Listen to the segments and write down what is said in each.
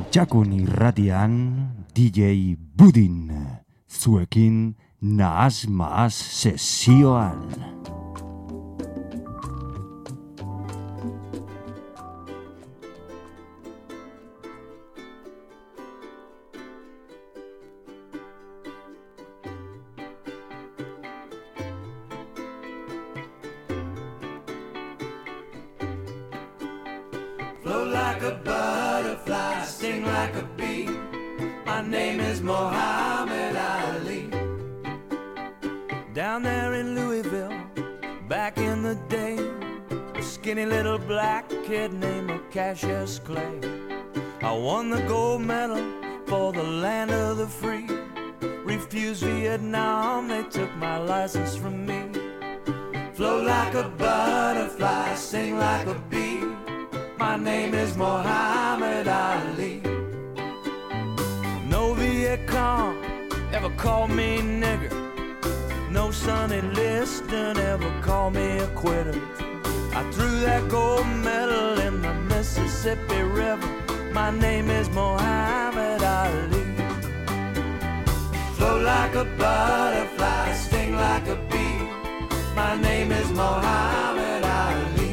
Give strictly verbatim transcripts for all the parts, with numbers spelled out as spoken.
Jakun irratian D J Budin, zuekin nahas mahas sesioan. Float like a butterfly, sting like a bee. My name is Muhammad Ali. Down there in Louisville, back in the day, a skinny little black kid named Cassius Clay. I won the gold medal for the land of the free. Refused Vietnam, they took my license from me. Float like a butterfly, sting like a bee. My name is Muhammad Ali. No Viet Cong ever called me nigger. No Sonny Liston ever called me a quitter. I threw that gold medal in the Mississippi River. My name is Muhammad Ali. Float like a butterfly, sting like a bee. My name is Muhammad Ali.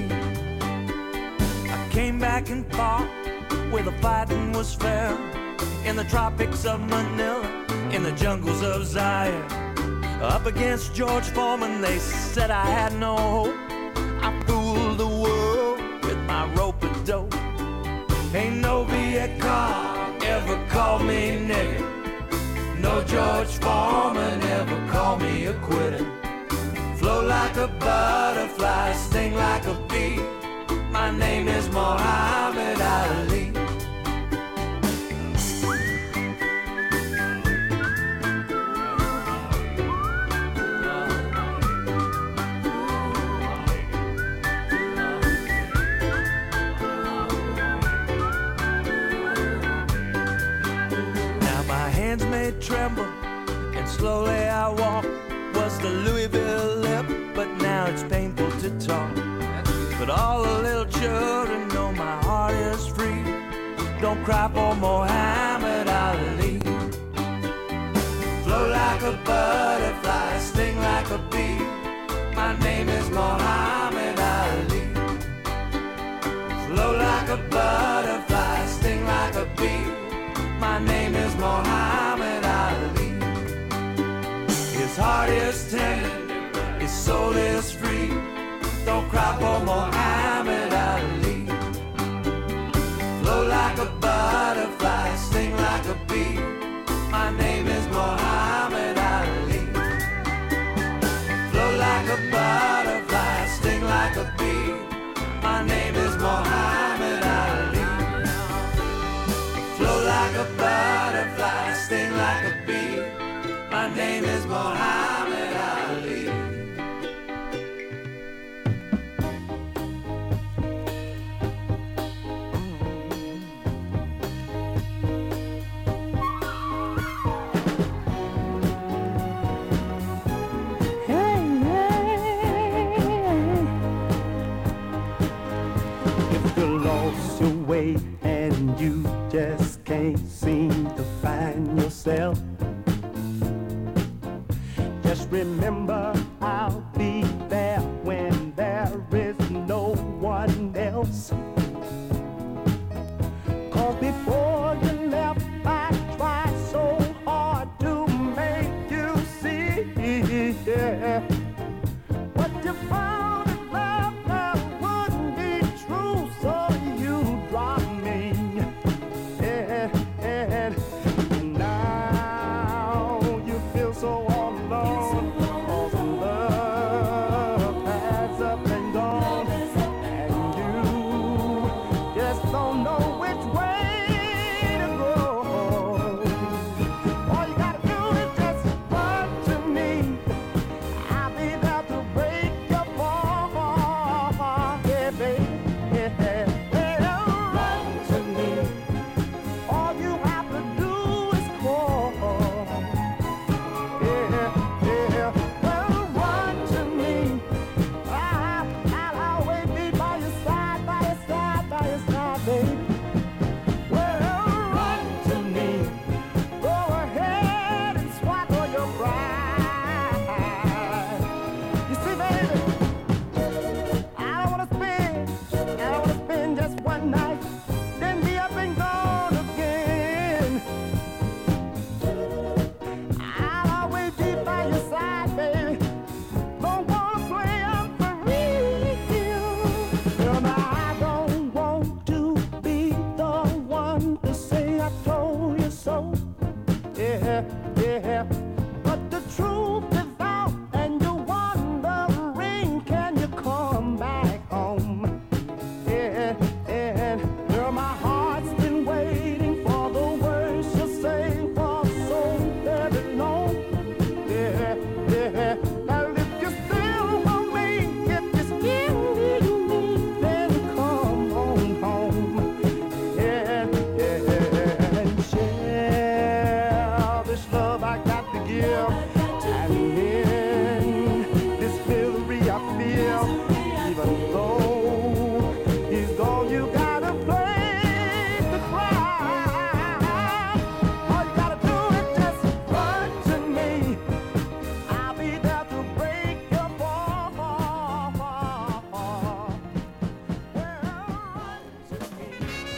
Came back and fought where the fighting was fair, in the tropics of Manila, in the jungles of Zaire. Up against George Foreman, they said I had no hope. I fooled the world with my rope-a-dope. Ain't no Viet Cong ever called me nigger. No George Foreman ever called me a quitter. Float like a butterfly, sting like a bee. My name is Muhammad Ali. Now my hands may tremble and slowly I walk. Was the Louisville lip, but now it's painful to talk. But all the little children know my heart is free. Don't cry for Muhammad Ali. Float like a butterfly, sting like a bee. My name is Muhammad Ali. Float like a butterfly, sting like a bee. My name is Muhammad Ali. His heart is tender, his soul is free. Don't cry for Muhammad Ali. Float like a butterfly, sting like a bee. My name is Muhammad Ali. Float like a butterfly, sting like a bee. My name is Muhammad Ali. Float like a butterfly, sting like a bee. My name is Muhammad Ali. Way and you just can't seem to find yourself. Just remember I'll be there when there is no one else. 'Cause before you left I tried so hard to make you see, yeah. But you found it love that wouldn't be true, so you dropped me, yeah, yeah. Now you feel so all alone, 'cause love I got to give. And in this misery I feel, even though he's gone, you gotta play the cry. All you gotta do is just run to me. I'll be there to break your fall. Well, run to me.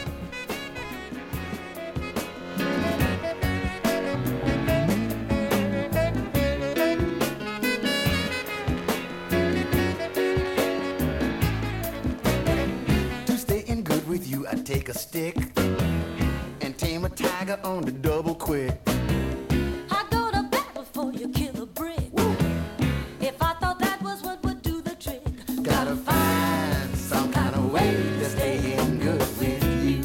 To stay in good with you, I'd take a stick and tame a tiger on the double quick. I go to battle for you, kill a brick. If I thought that was what would do the trick, Gotta find some kind of way to stay in good with you.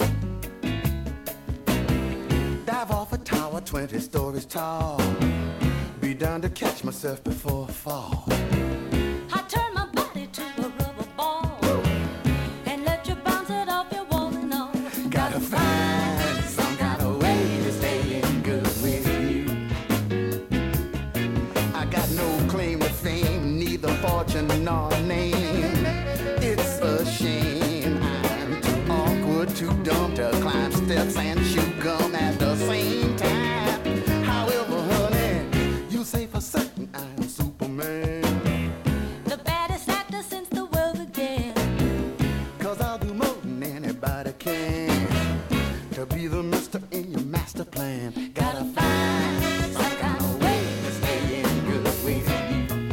Dive off a tower twenty stories tall. Be done to catch myself before I fall. I turn my body to a rubber ball and let you bounce it off your wall and all. Gotta find some kind of way to stay in good with you. I got no claim to fame, neither fortune nor name. It's a shame I'm too awkward, too dumb to climb steps and chew gum at the same time. However, honey, you say for certain I'm Superman. The baddest actor since the world began. Cause I'll do more than anybody can to be the mister in your master plan. Gotta find some kind of way to stay in good with you.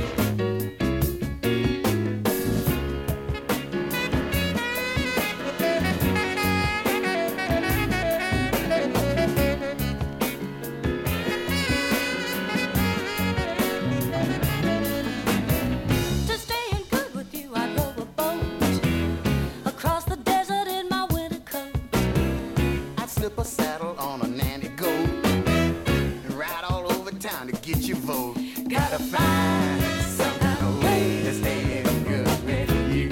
To stay in good with you, I row a boat across the desert in my winter coat. I'd slip a saddle on a nanny goat and ride all over town to get your vote. Gotta find some kind of way to stay in good with you.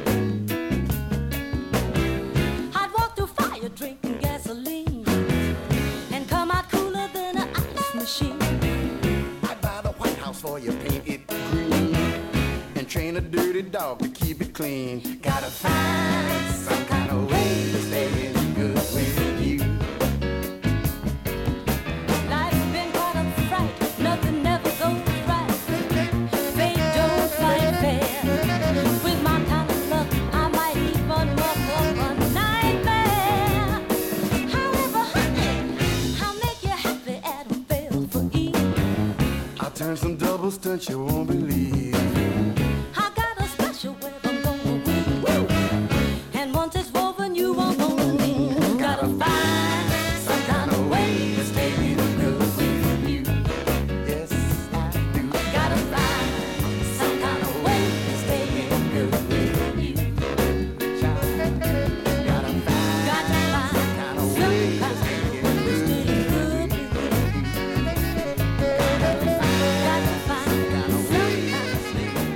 I'd walk through fire drinking gasoline and come out cooler than an ice machine. I'd buy the White House for you, paint it green, and train a dirty dog to keep it clean. Gotta find some kind of way to stay in good with you. Life's been quite a fright, nothing never goes right. Fate don't fight fair. With my kind of luck, I might even muck up a nightmare. However, honey, I'll make you happy at a fail for ease. I'll turn some double stunts you won't believe. I got a special web I'm gonna weave. And once it's woven, you won't gonna leave. Gotta find Some kind of way to stay in good with you. Yes, I do. Gotta find some kind of way to stay in Good with you. Child, gotta find Got to find some kind of some way to kind stay of in way to good stay with good with you. Got to find some kind of way some to kind stay in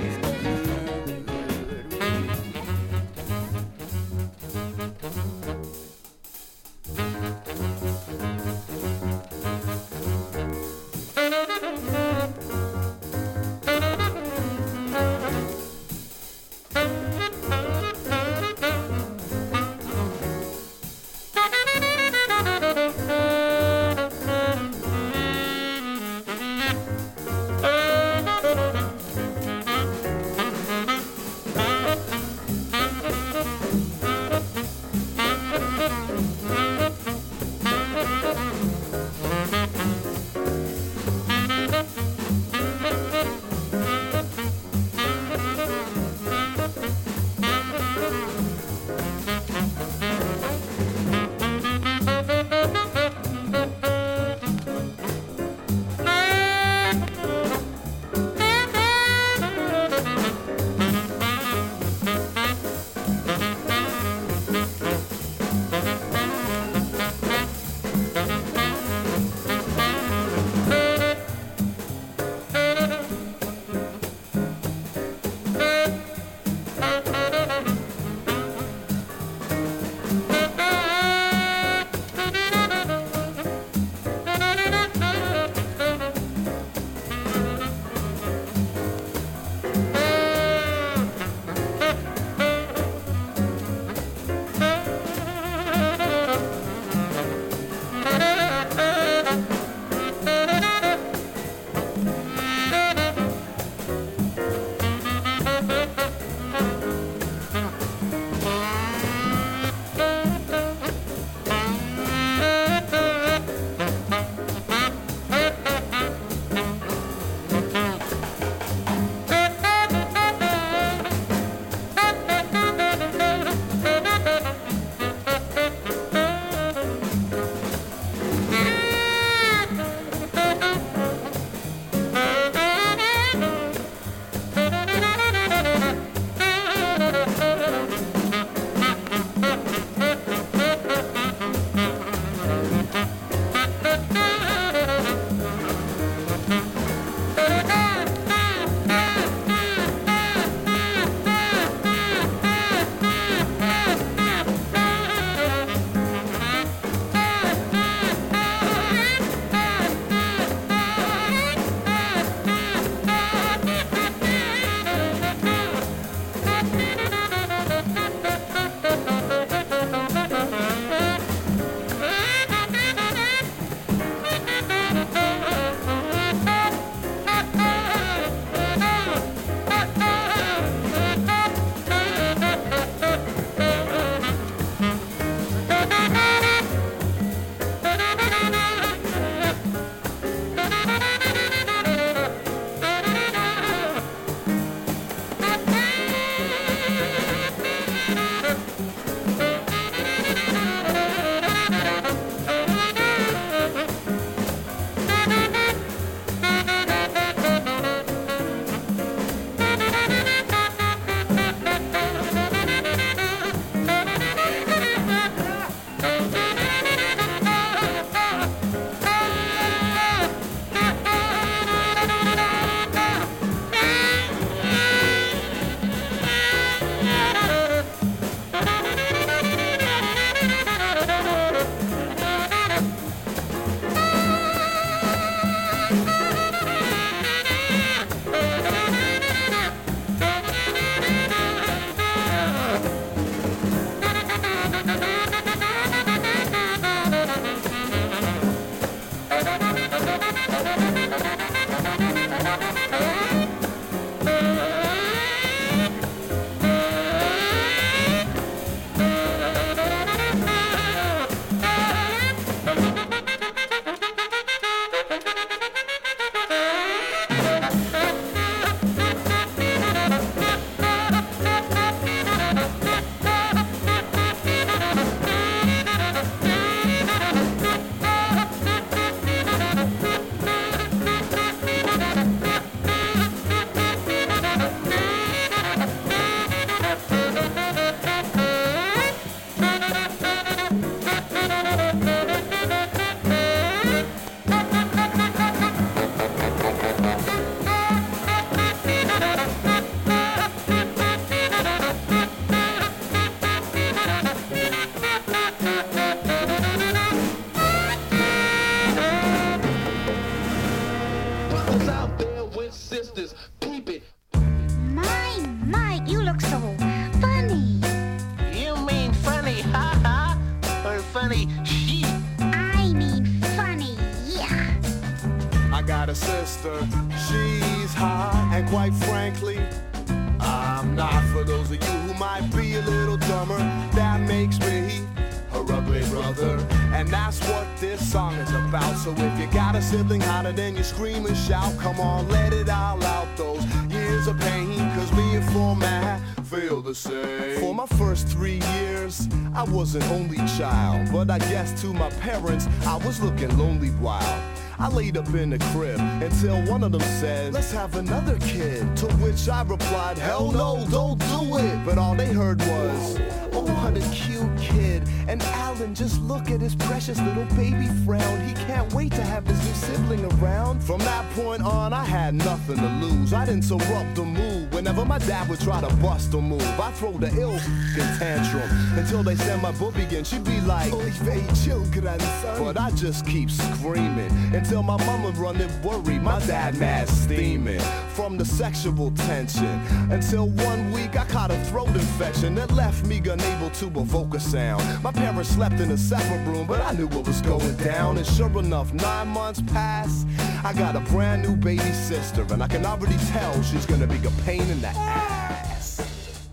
Brothers out there with sisters, peep it. My, Mike, you look so funny. You mean funny, ha ha, or funny she? I mean funny, yeah. I got a sister, she's hot, and quite frankly, I'm not. For those of you who might be a little dumber, that makes me her ugly brother. And that's what this song is about. So if you got a sibling hotter than you scream and shout, come on, let it all out. Those years of pain, cause me and Format feel the same. For my first three years, I was an only child, but I guess to my parents, I was looking lonely wild. I laid up in the crib until one of them said, let's have another kid. To which I replied, hell no, don't do it. But all they heard was, oh, what a cute kid. And Alan, just look at his precious little baby frown. He can't wait to have his new sibling around. From that point on, I had nothing to lose. I'd interrupt the mood whenever my dad would try to bust a move. I'd throw the ill f***ing tantrum until they send my booby again. She'd be like, oh, very chill, grandson. But I just keep screaming until my mama running worried, my dad mad steaming from the sexual tension. Until one week I caught a throat infection that left me unable to evoke a sound. My parents slept in a separate room, but I knew what was going down. And sure enough, nine months passed. I got a brand new baby sister, and I can already tell she's gonna be a pain in the ass.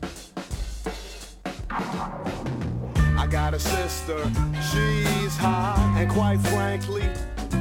I got a sister, she's hot, and quite frankly,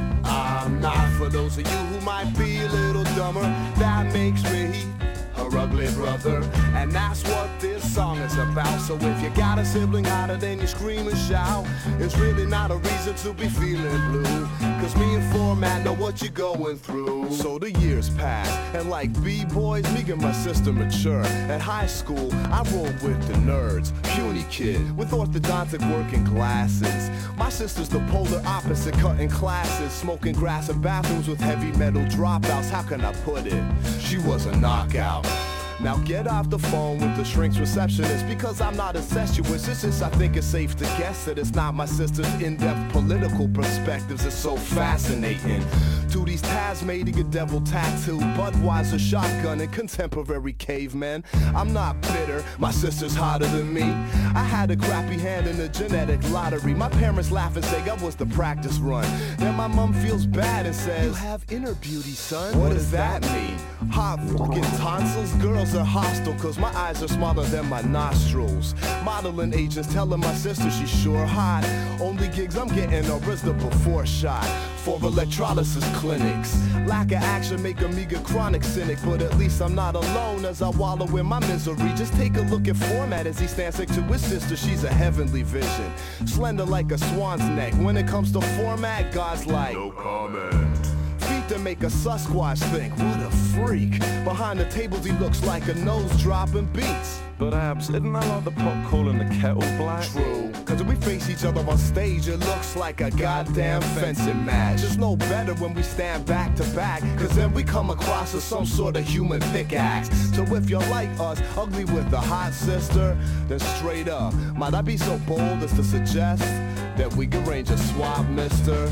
I'm not. For those of you who might be a little dumber, that makes me her ugly brother. And that's what this song is about. So if you got a sibling hotter than you scream and shout, it's really not a reason to be feeling blue, cause me and Format know what you're going through. So the years pass, and like B-boys, me and my sister mature. At high school, I rolled with the nerds, puny kid with orthodontic working glasses. My sister's the polar opposite, cutting classes, smoking grass in bathrooms with heavy metal dropouts. How can I put it? She was a knockout. Now get off the phone with the shrink's receptionist, because I'm not incestuous. It's just I think it's safe to guess that it's not my sister's in-depth political perspectives. It's so fascinating. To these Tasmanian devil tattoo, Budweiser shotgun, and contemporary cavemen. I'm not bitter, my sister's hotter than me. I had a crappy hand in the genetic lottery. My parents laugh and say I was the practice run. Then my mom feels bad and says, you have inner beauty, son. What does that mean? Hot fucking tonsils? Girls are hostile cause my eyes are smaller than my nostrils. Modeling agents telling my sister she's sure hot. Only gigs I'm getting are is the before shot for electrolysis clinics. Lack of action make a meager chronic cynic, but at least I'm not alone as I wallow in my misery. Just take a look at Format as he stands next to his sister. She's a heavenly vision, slender like a swan's neck. When it comes to Format, God's like, no comment. Feet to make a Sasquatch think, what a freak. Behind the tables he looks like a nose dropping beats. But abs, isn't that like the pot calling the kettle black? True, cause when we face each other on stage, it looks like a goddamn fencing match. It's no better when we stand back to back, cause then we come across as some sort of human pickaxe. So if you're like us, ugly with a hot sister, then straight up, might I be so bold as to suggest that we could arrange a swap, mister?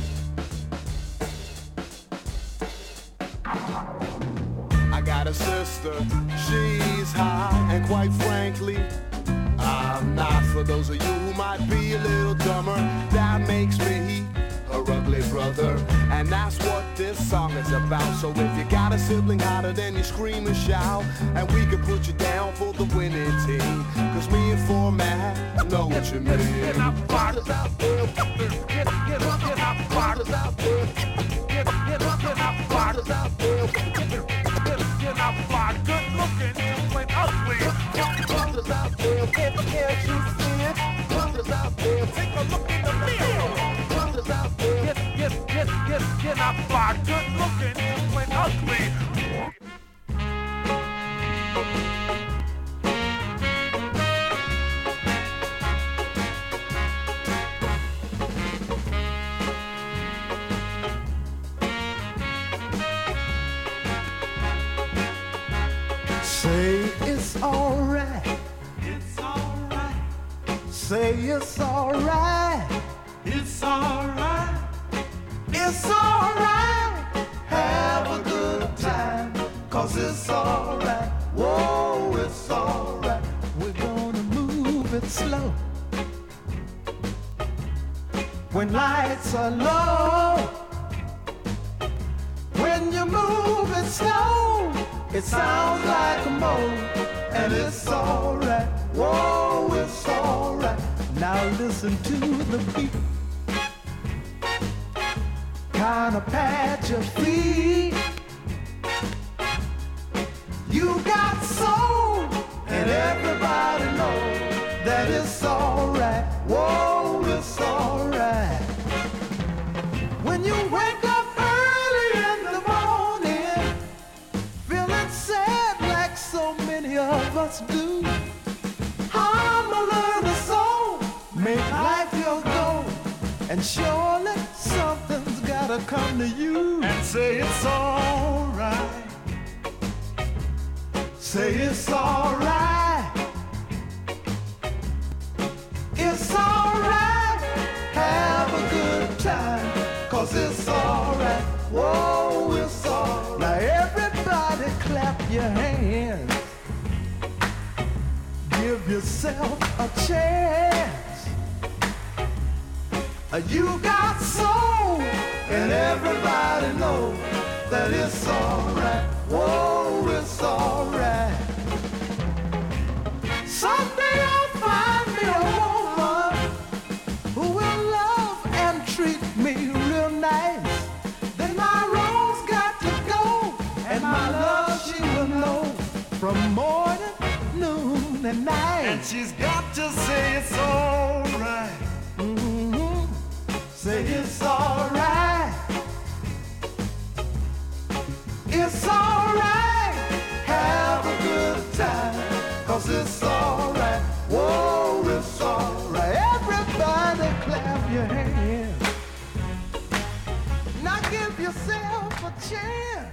I got a sister, she's hot, and quite frankly, I'm not. For those of you who might be a little dumber, that makes me her ugly brother. And that's what this song is about. So if you got a sibling hotter than you scream and shout, and we can put you down for the winning team, cause me and Format know what you mean. Get our bodies out there, get, get, get our bodies out there, get, get, get our bodies out there, get, get our bodies good looking, when ugly. Brothers out there, can't, can't you see it? Brothers out there, take a look in the mirror. Brothers out there, get, get, get, get, get our bodies good looking, when ugly. Say it's alright. It's alright. Say it's alright. It's alright. It's alright. Have a it's alright. Whoa, it's alright. We're gonna move it slow. When lights are low, when you move it slow, it sounds like a mo, and it's alright. Whoa, it's alright. Now listen to the beat. Kinda pat your feet. You got soul, and everybody knows that it's alright. Whoa, it's alright. When you wake up early in the morning, feeling sad like so many of us do, I'm a learner soul, make life your goal, and surely something's gotta come to you and say it's alright. Say it's alright. It's alright. Have a good time, 'cause it's alright. Whoa, it's alright. Now everybody clap your hands. Give yourself a chance. You got soul, and everybody knows that it's alright. Whoa, it's alright. Someday I'll find me a woman who will love and treat me real nice. Then my road's got to go, and my love she will know from morning, noon, and night. And she's got to say it's alright. Mm-hmm. Say it's alright. It's alright. Have a good time, 'cause it's alright. Whoa, it's alright. Everybody clap your hands. Now give yourself a chance.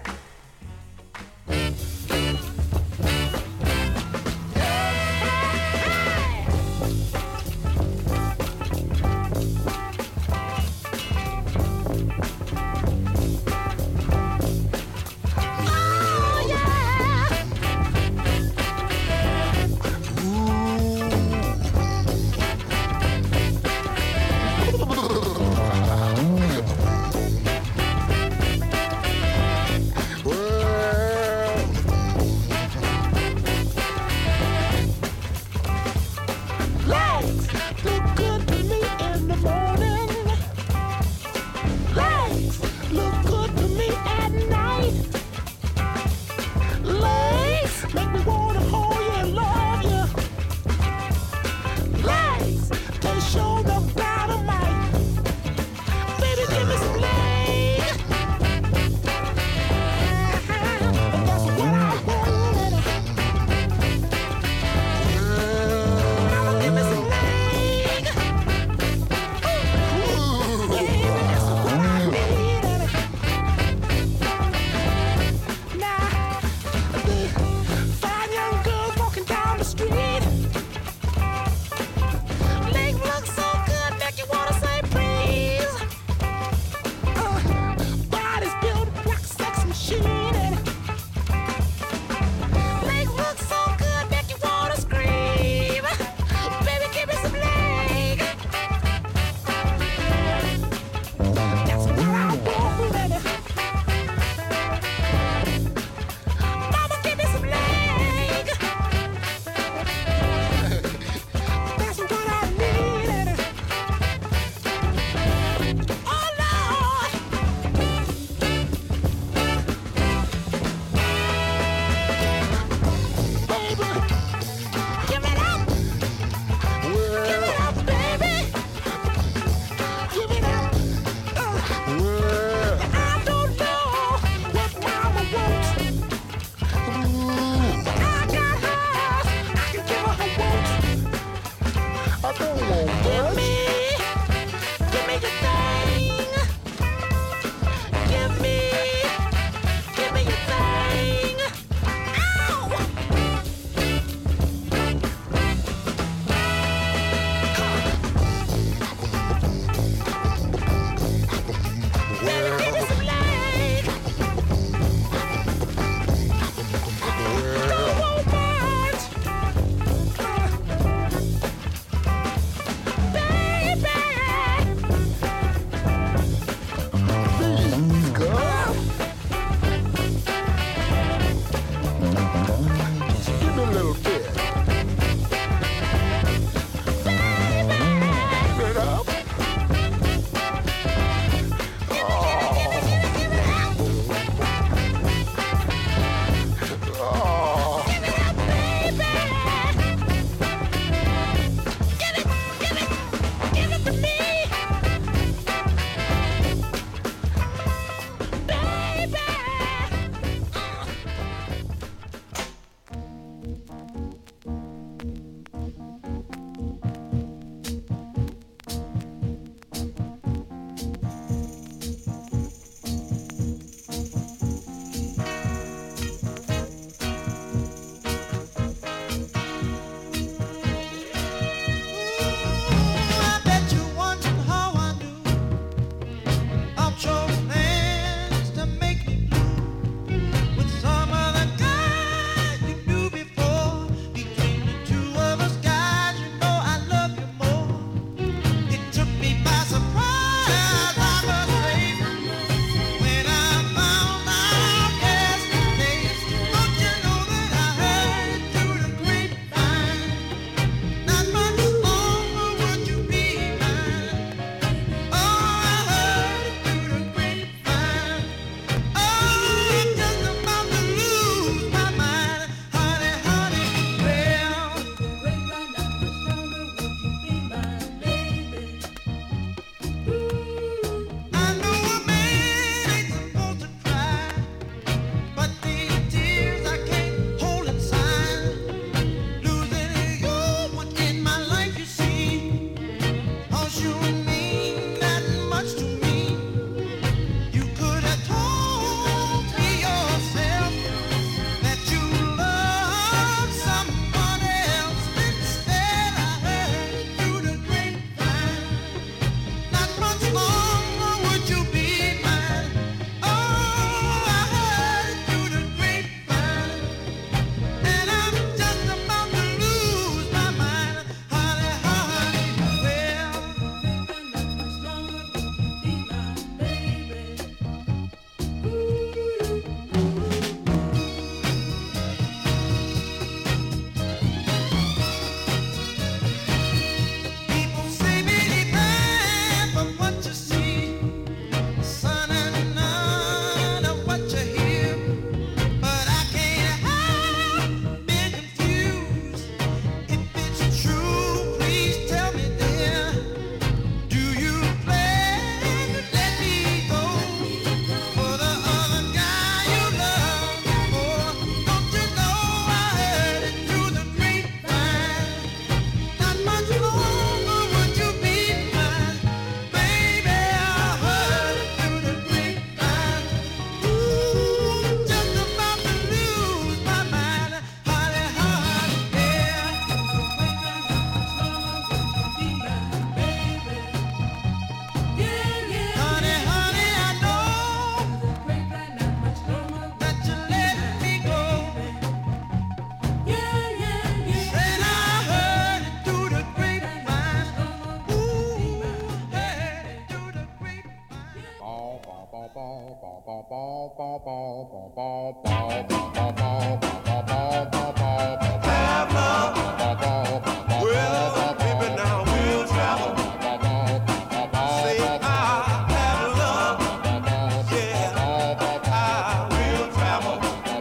Well, baby, now we'll travel. Say I have love. Yeah, I will travel.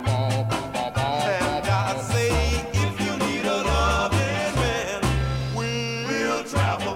And I say if you need a loving man, we'll travel.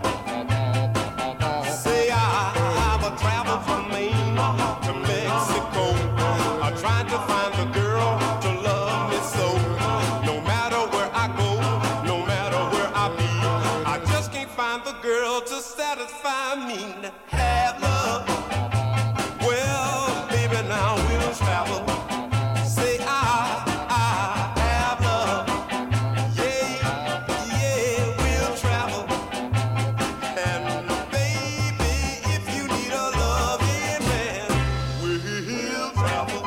Say I, I will travel from Maine to Mexico. I'm trying to find the girl to love me so. No matter where I go, no matter where I be, I just can't find the girl to satisfy me. Have love. Well, baby, now we'll travel. Say I, I have love. Yeah, yeah, we'll travel. And baby, if you need a loving man, we'll travel.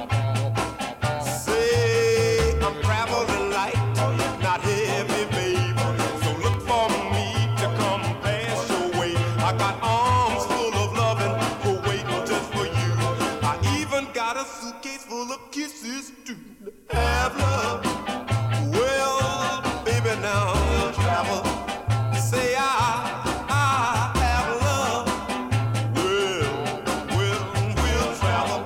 Say I'm traveling light, not heavy, baby. So look for me to come past your way. I got arms full of loving, who waiting just for you. I even got a suitcase full of kisses to have love. Well, baby, now we'll travel. Say I, I have love. Well, well, we'll travel.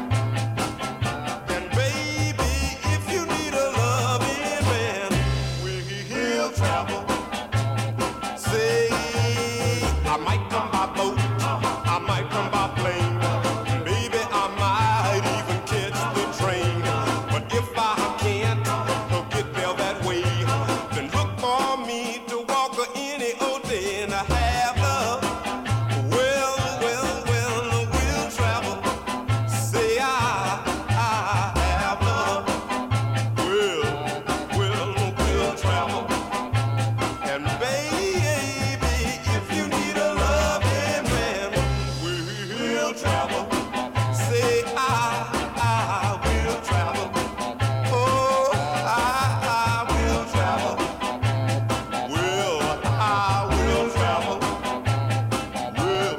And baby, if you need a loving man, we'll travel. Say I might come by boat, I might come by plane. Baby, I might even catch the train. But if I can't get there that way, then look for me to walk any old day and I have love. Well, well, well, we'll travel. Say I, I have love. Well, well, we'll travel. And baby, if you need a loving man, we'll travel. Say I, I will travel. Oh, I, I will travel. Well, I will travel. Well,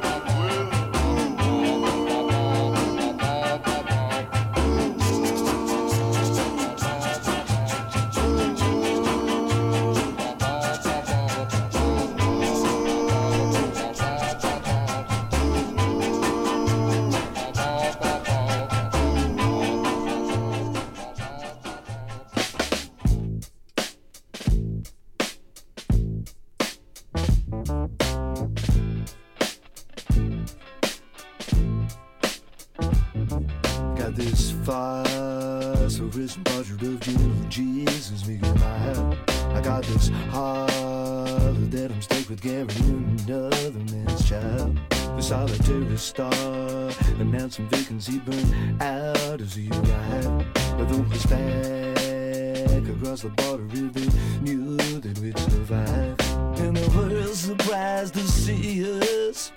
Got this phosphorescent portrait of gentle Jesus me in my head. I got this heart that I'm stuck with carrying another man's child. The solitary star announced some vacancy burned out as a year I had. But though it's back across the border, they knew that we'd survive. And the world surprised to see us,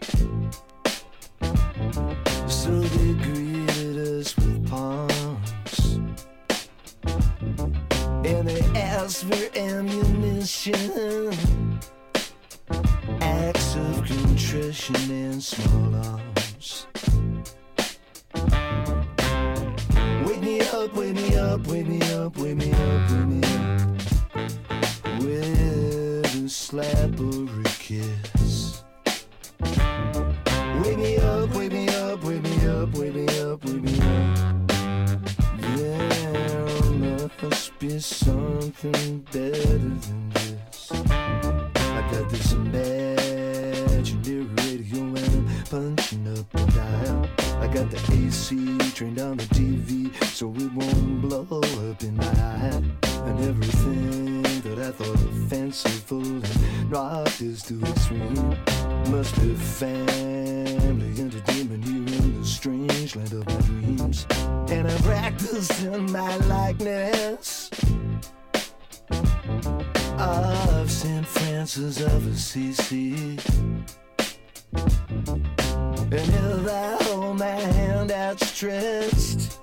so they greeted us with palms, and they asked for ammunition, acts of contrition and small arms. Wake me up, wake me up, wake me up, wake me up, wake me up, with a slap or a kiss. Wake me up, wake me up, wake me up, wake me up, wake me up. There must be something better than this. I got this imaginary radio and I'm punching up a dial. I got the A C trained on the T V so it won't blow up in my eye. And everything that I thought fanciful and rocked is too extreme. Must be family entertainment here in the strange land of my dreams. And I practiced in my likeness of Saint Francis of Assisi. And if I hold my hand outstretched,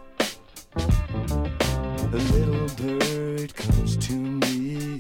a little bird comes to me,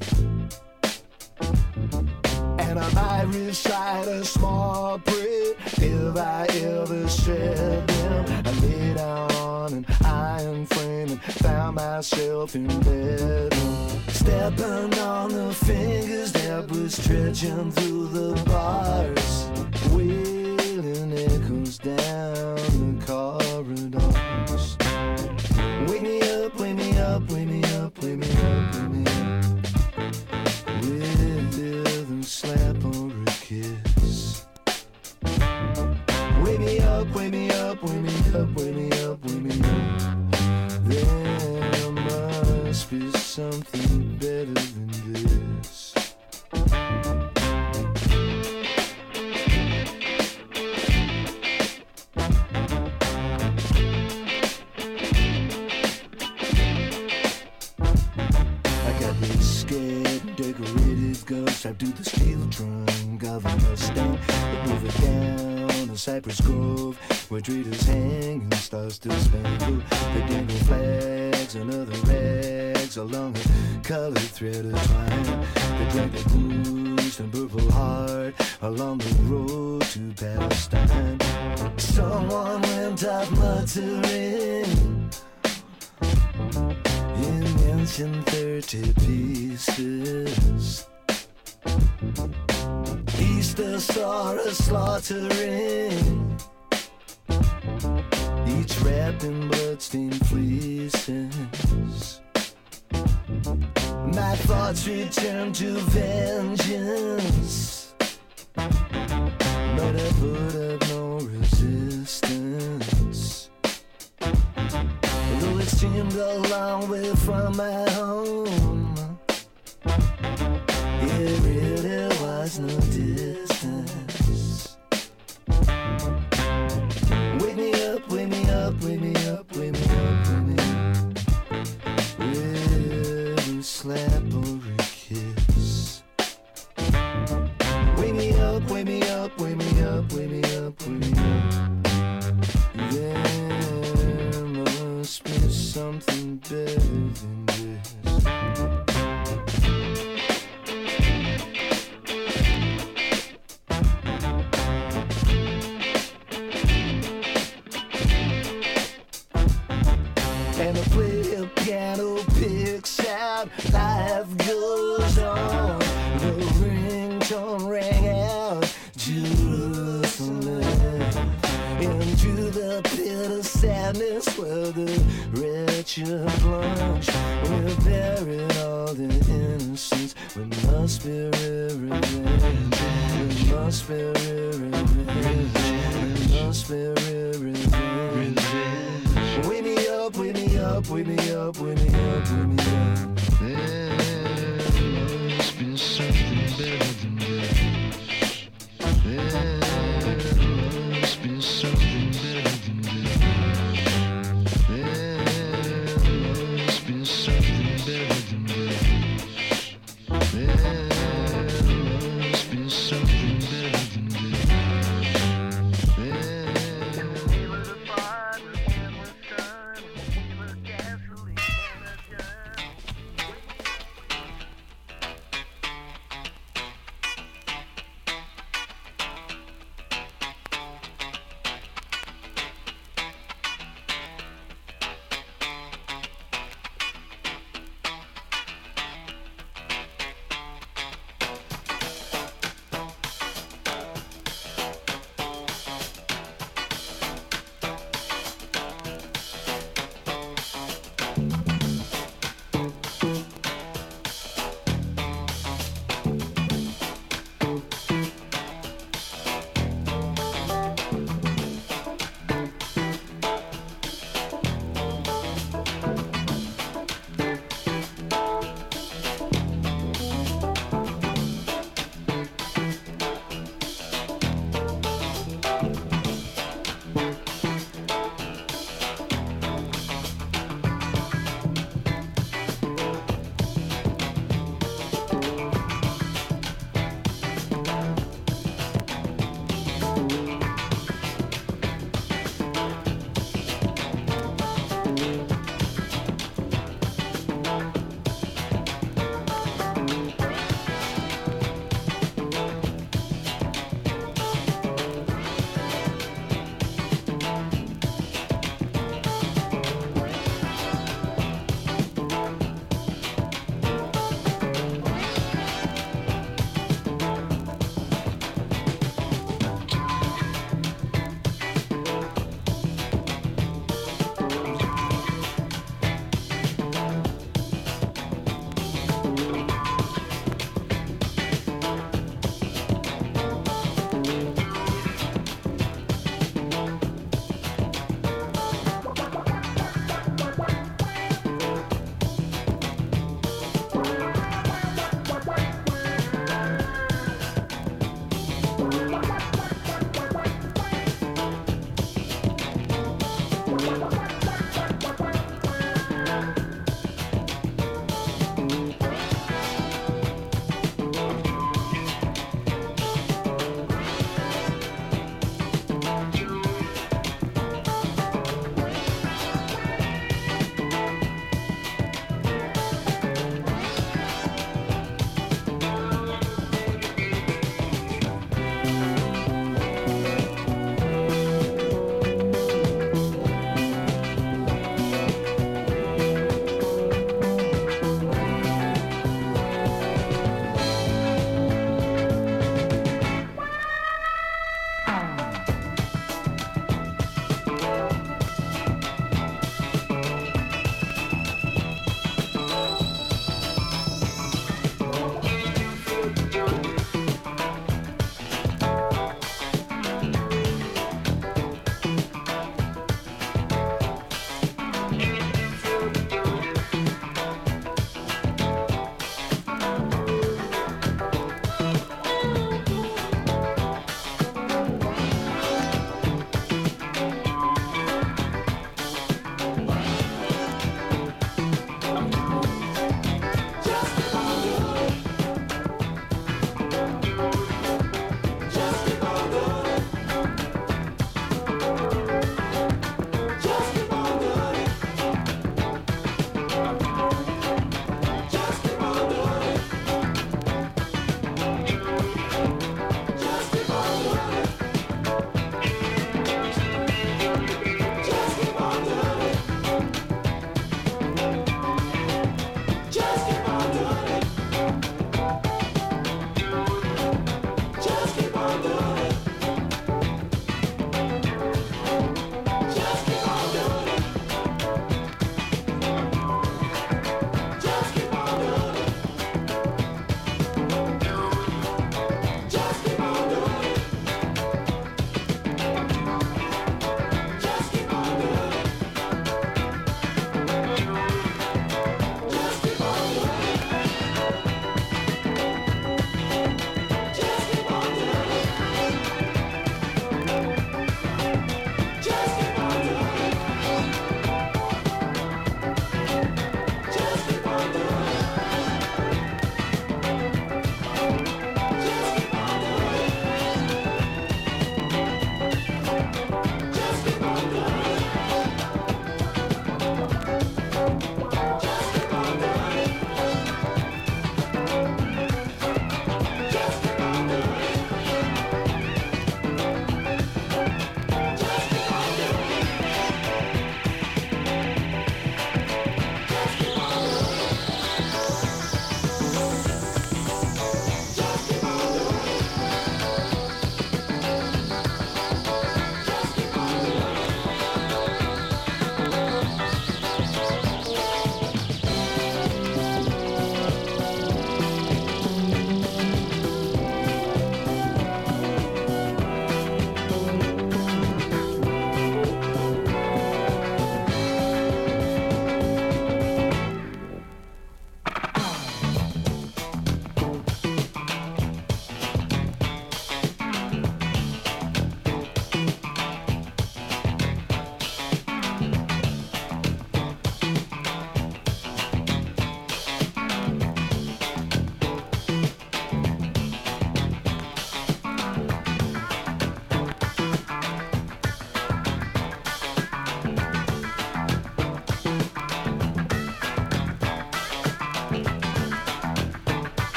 and I might recite a small prayer if I ever said them. I lay down on an iron frame and found myself in bed. Stepping on the fingers that were stretching through the bars, wailing echoes down the corridors. Wake me up, wake me up, wake me up, wake me up, wake me up, with a slap or a kiss. Wake me up, wake me up, wake me up, wake me up, wake me up. There must be something better than this. I got this scared, decorated ghost strapped to the steel trunk of a Mustang. They move it down a cypress grove where traders hang and stars still spangle. They dangle flags and other rags along a colored thread of twine. They drag their bruised and purple heart along the road to Palestine. Someone went out muttering, you mentioned thirty pieces. Easter saw us slaughtering, each wrapped in bloodstained fleeces. My thoughts return to vengeance, but I put up no resistance. Though it seemed a long way from my home, it really was no distance. Wake me up, wake me up, wake me up, wake me up, wake me up, with a slap or a kiss. Wake me up, wake me up, wake me up, wake me up, wake me up. There must be something better than this. And the player piano picks out, life goes on. The ringtone rang out, Jerusalem. Into the pit of sadness where the wretched plunge. We'll bury all the innocence. We must be revenge. We must be revenge. We must be revenge. Wake me up, wake me up, wake me up, wake me up, wake me up. There must be something better than this. There must be something better than this. There must be something better than this. There must be something better than this.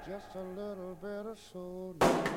just a little bit of soul.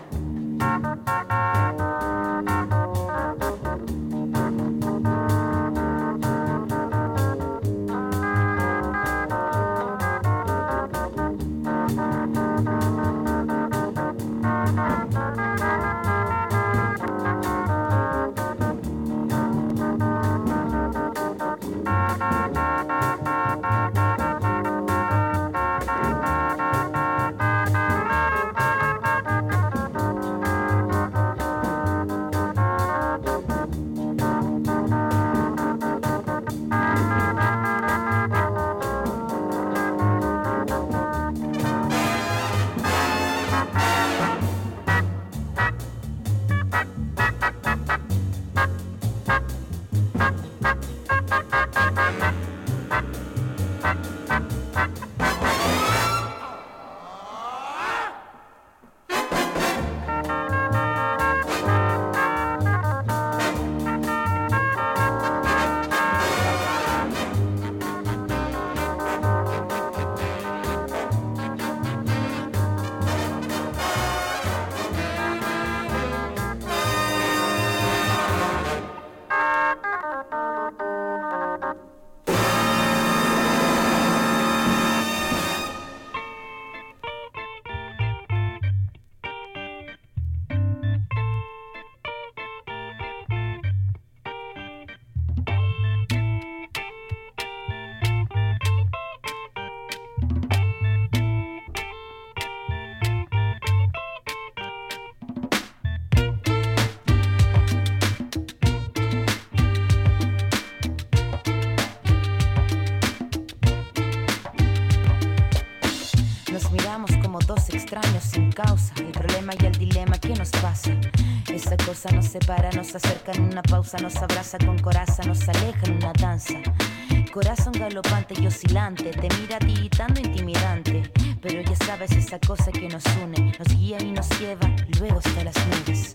Causa, el problema y el dilema que nos pasa. Esa cosa nos separa, nos acerca en una pausa, nos abraza con coraza, nos aleja en una danza. Corazón galopante y oscilante, te mira tiritando intimidante. Pero ya sabes esa cosa que nos une, nos guía y nos lleva luego hasta las nubes.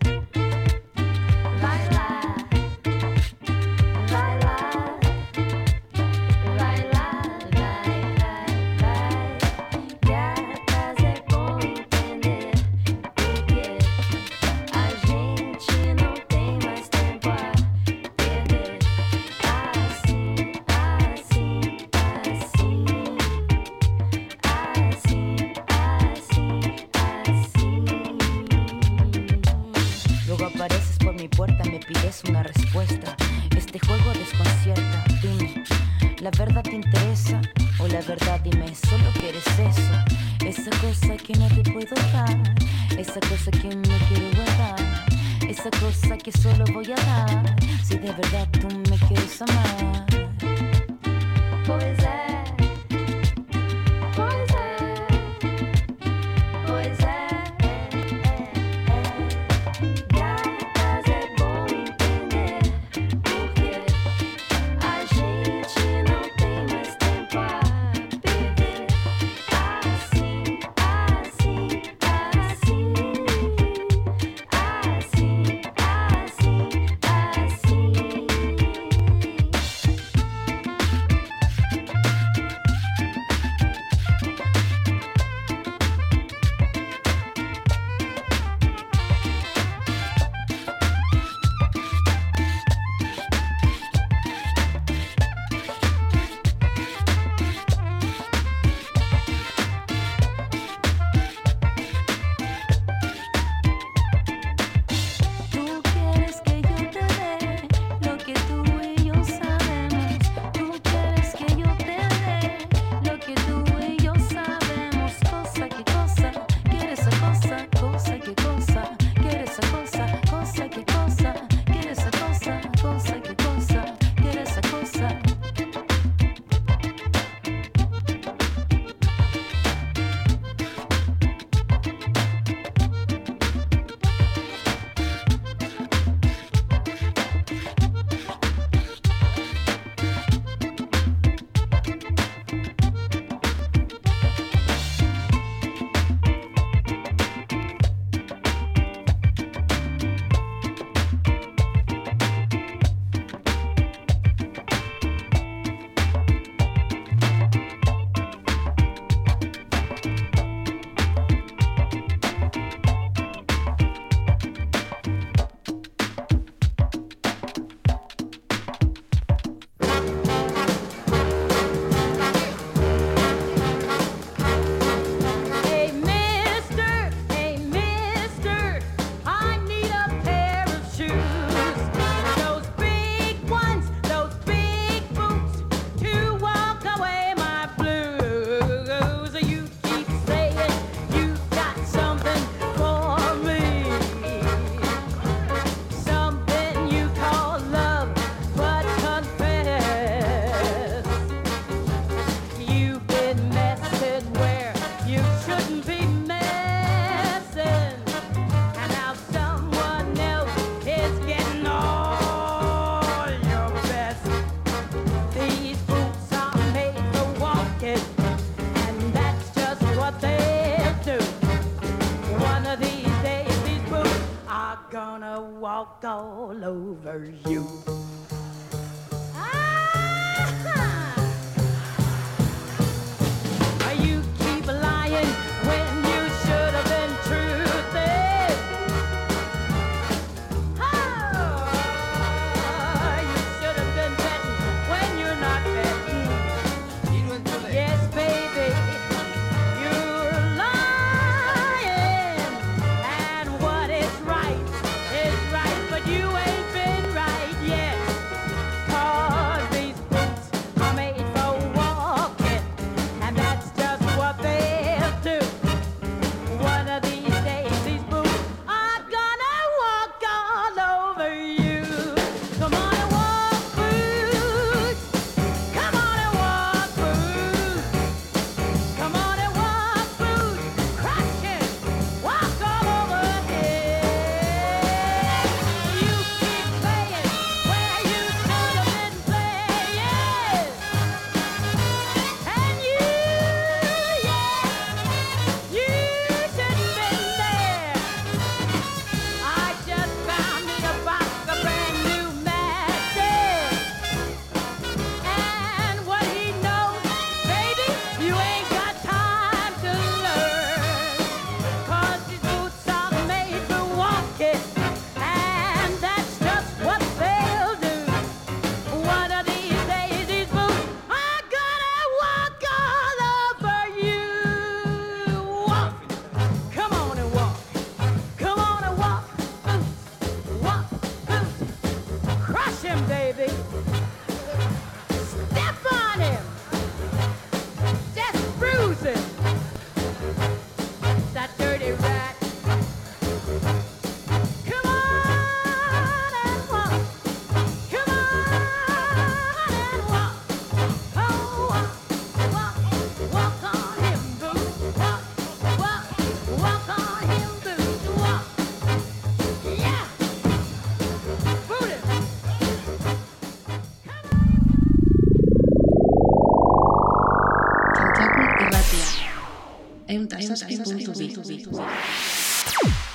Baila. Una respuesta, este juego desconcierta. Dime, ¿la verdad te interesa? O la verdad dime, solo quieres eso. Esa cosa que no te puedo dar, esa cosa que me quiero guardar, esa cosa que solo voy a dar si de verdad tú me quieres amar. Pues es. walk all over you. You keep lying when you should have been truthing. Oh, you should have been betting when you're not betting. Yes, baby, you're lying. And what is right is right, but you ain't been right yet. 'Cause these boots are made for walking, and that's just what they'll do. One of these days, these boots are gonna walk all over you. Come on and walk, boots. Come on and walk, boots. Come on and walk, boots. Crush it, walk all over here. You keep playing where you should have been playing. And you, yeah, you should have been there. I just found me a box of brand new matches. And what he knows, baby, you ain't got time to learn. 'Cause these boots are made for walking, and that's just what they'll do. One of these days, these boots are gonna walk all over you. Walk, come on and walk, come on and walk, boots, walk, boots, crush him, baby, step on him, just bruise him, that dirty rat. Come on and walk, come on and walk, oh walk, walk, walk on him, boots, walk, walk, walk on him, boots, walk, yeah, boot him. Kantaku irratia. Ehun eta zazpi puntu bi.